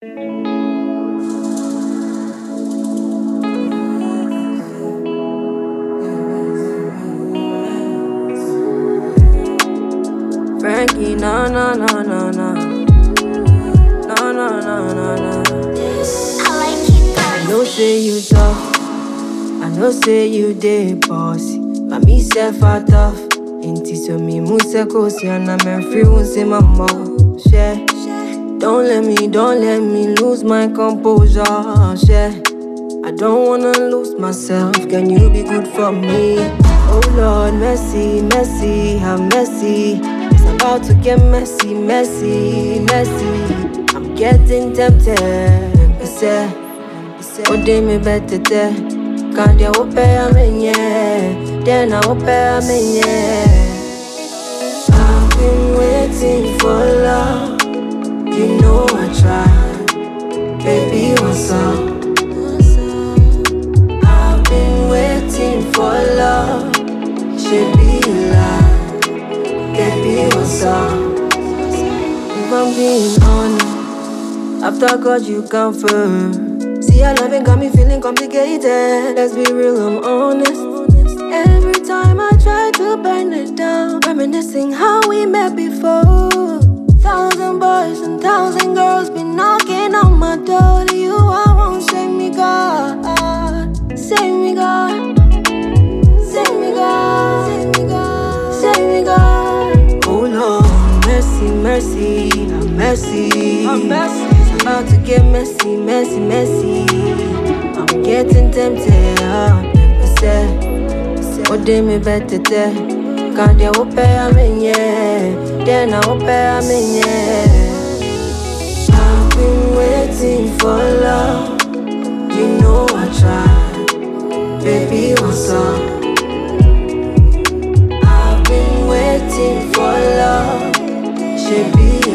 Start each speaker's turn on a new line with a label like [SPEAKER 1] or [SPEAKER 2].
[SPEAKER 1] Frankie, no, no, no, no, no. No, no, no, no, no. I know say you tough, I know say you dey bossy, but me self a tough. Inti so me muse kosi and I'm free won't say my mom. Share, don't let me lose my composure. Share, I don't wanna lose myself. Can you be good for me? Oh Lord, messy, messy, how messy. It's about to get messy, messy, messy. I'm getting tempted. Oh, they me better there. Can't you open a minute? Then I open a minute. I've been waiting for love. You know I tried. Baby, what's up? I've been waiting for love. Should be alive. Baby, what's up? If I'm being honest, after God you come first. See, your loving got me feeling complicated. Let's be real, I'm honest. Every time I try to burn it down, reminiscing how we met before. 1,000 boys and 1,000 girls been knocking on my door. To you, I won't save me, God. Save me, God. Save me, God. Save me, God. Save me, God. Oh Lord, mercy, mercy, I'm messy. I'm messy. It's about to get messy, messy, messy. I'm getting tempted. Oh, they me better there. Can't you open a minute? Then I open a minute. I've been waiting for love. You know I tried. Baby, what's up? I've been waiting for love. Should be